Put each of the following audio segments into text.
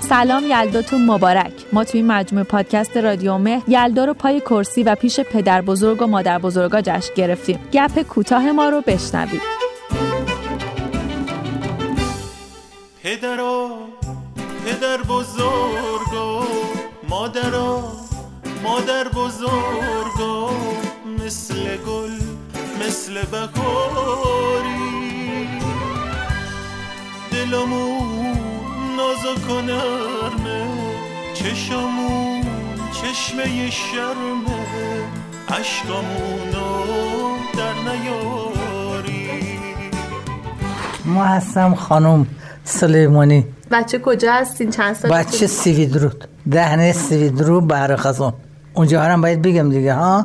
سلام یلداتون مبارک. ما توی مجموعه پادکست رادیو مهر یلدا رو پای کرسی و پیش پدر بزرگ و مادر بزرگا جشن گرفتیم. گپ کوتاه ما رو بشنوید. پدر بزرگا، مادر بزرگا، مثل گل مثل بهاری، دلمون نازک و نرمه، چشمون چشمه شرمه، عشقمونو در نیاری. ما هستم خانم سلیمانی. بچه کجا هستین؟ چند سال؟ بچه سیویدرود، دهنه سیویدرود، بحر خزان. اونجا هم باید بگم دیگه ها.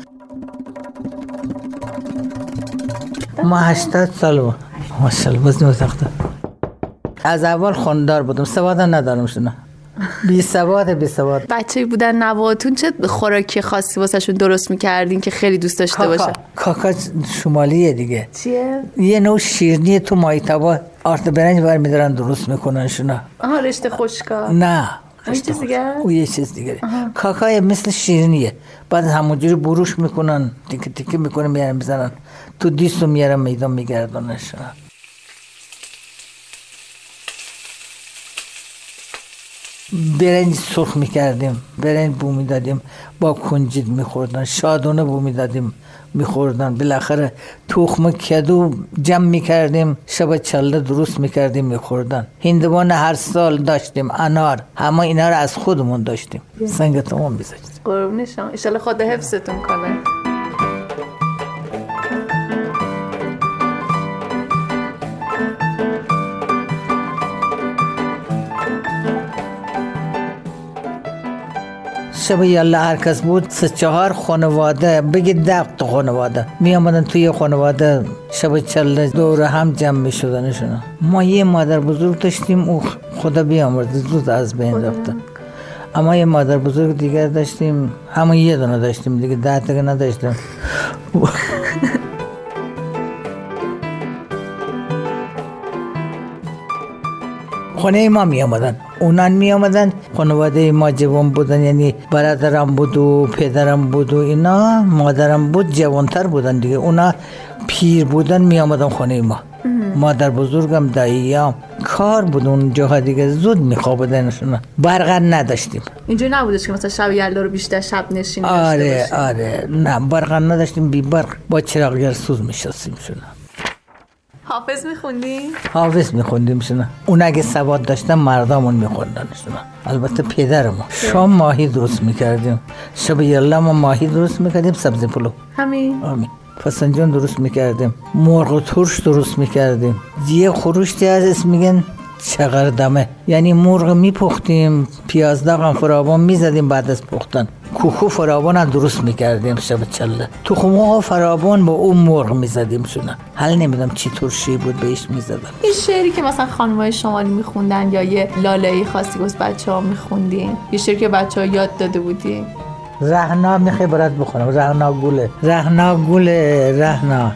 ما 80 سال بود. ماشاءالله بزنیم تخته. از اول خوندار بودم، سوادم ندارم شونه. بی سواد. بچه بودن نواتون چه خوراکی خاصی واسهشون درست میکردین که خیلی دوست داشته باشه؟ کاکا شمالیه دیگه. چیه؟ یه نوع شیرینی تو مایتابا آرد برنج برمیدارن درست میکنن شونه. رشته خشکا؟ نه یه چیز دیگه؟ او یه چیز دیگه. کاکای مثل شیرینیه، بعد همونجوری بروش میکنن، تیکه تیکه میکنن میارن میزنن تو دیست و میارن میدان میگردنش. برنج سرخ میکردیم، برنج بو میدادیم، با کنجد میخوردن، شادونه بو میدادیم میخوردن. بالاخره تخم کدو جمع میکردیم، شب چله درست میکردیم میخوردن. هندوان هر سال داشتیم، انار، همه اینا رو از خودمون داشتیم. سنگ تمام بیزاشتیم. قربون شما، ان شاءالله خدا حفظتون کنه. شب یالا هر کس بود 3-4 خانواده، بگید 10 خانواده می آمدن توی خانواده، شب چله دور هم جمع می شدنشون. ما یه مادر بزرگ داشتیم، او خدا بیامرد زود از بین رفته. اما یه مادر بزرگ دیگر داشتیم، همون یه دونه داشتیم دیگه، 10 تا نداشتیم. خونه ما می آمدن، اونان می آمدن، خانواده ما جوان بودن، یعنی برادرم بود و پدرم بود و اینا، مادرم بود جوانتر بودن دیگه، اونا پیر بودن می آمدن خونه ما. مادر بزرگم داییام کار بود اون جاها دیگه، زود می خوابیدنشون. برق نداشتیم. اینجوری نبودش که مثلا شب یلدا رو بیشتر شب نشین داشته باشیم؟ آره نه، برق نداشتیم، بی برق با چراغ سوز می شستیم شون. حافظ میخوندیم؟ حافظ میخوندیم شونه. اون اگه سواد داشتن مردامون میخوندن شونه. البته پدرمون شام ماهی درست میکردیم، شب یالا ما ماهی درست میکردیم، سبزی پلو همین فسنجان درست میکردیم، مرغ ترش درست میکردیم. یه خروشتی از اسم میگن چغردمه، یعنی مرغ میپختیم، پیاز داغ فراوان میزدیم، بعد از پختن کوکو فراوان درست میکردیم شب چله، تخم‌ها فراوان با اون مرغ میزدیم شونه. حل نمیدونم چی ترشی بود بهش میزدن. این شعری که مثلا خانم‌های شمالی میخوندن یا یه لاله‌ای خاصی واسه بچه‌ها میخوندین، یه شعری که بچه‌ها یاد داده بودین؟ رهنا میخوای برات بخونم. رهنا گله رهنا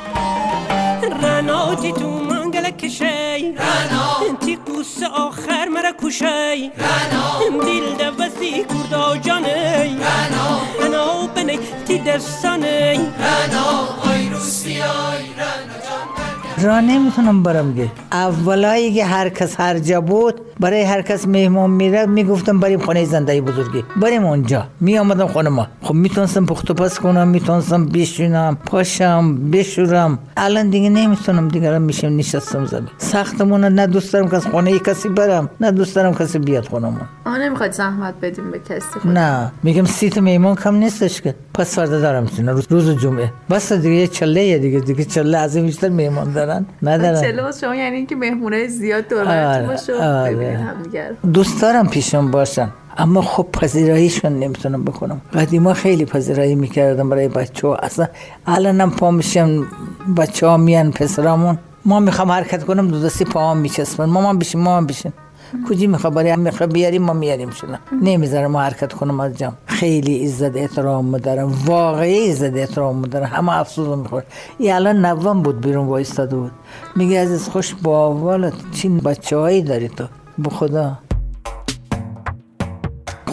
رهناتی تو منگل کشی، رهنا انتی قوس آخر مرا کشی، رهنا دیل دوستی کردا جانی، رهنا بنی تی دستانی، رهنا آی روسی آی رهنا جان. را نمیتونم برم گه. اولایی که هر کس هر جا بود، برای هر کس مهمان میره میگفتم بریم خونه زندگی بزرگی، بریم اونجا. می آمدم خونه ما، خب میتونستم پخت و پس کنم، میتونستم بشینم، پاشم، بشورم. الان دیگه نمیتونم، دیگه میشم نشستم زمین. سختمونه، نه دوست دارم که از خونه کسی برم، نه دوست دارم کسی بیاد خونمون. نمیخواد زحمت بدیم به کسی خود. نه میگم سیت مهمان کم نیستش که، پس فردا دارم چینا روز جمعه بس دیگه چله دیگه چله از این بیشتر مهمان دارن ندارن. چله واسه شما یعنی اینکه مهمونای زیاد دور براتون باشه و ببینن همدیگر. دوست دارم پیشم باشن، اما خب پذیراییشون نمیتونم بکنم. قدیما خیلی پذیرایی میکردم برای بچه‌ها، اصلا الانم پا میشم بچه‌ها میان پسرامون، ما میخوام حرکت کنم دو دستی پاهم میچسبن، مامان بشین کجی میخواد بیاریم ما میاریم شدن، نمیذارم ما حرکت کنم از جام. خیلی عزت احترام دارم، واقعی عزت احترام دارم، همه افسوس میخوره. این الان نوام بود بیرون وایستاده بود، میگه عزیز خوش با اولت چین بچه‌هایی داری تو، به خدا.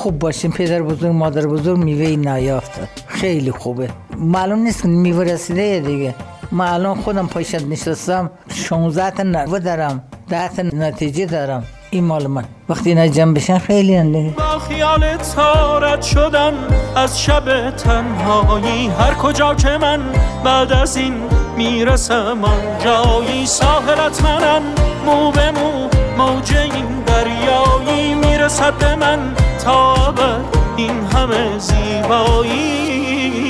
خوب باشیم. پدر بزرگ مادر بزرگ میوه نیافته، خیلی خوبه. معلوم نیست که میوه رسیده دیگه. من الان خودم پایشت نشستم 16 تا نوه دارم، 10 تا نتیجه دارم. این مال من. وقتی اینا جمع بشن خیلی هنده. با خیال تارت شدن از شب تنهایی، هر کجا که من بعد از این میرسم آنجایی، ساحلت منم مو به مو، موج این دریایی میرسد به من تا ابد این همه زیبایی.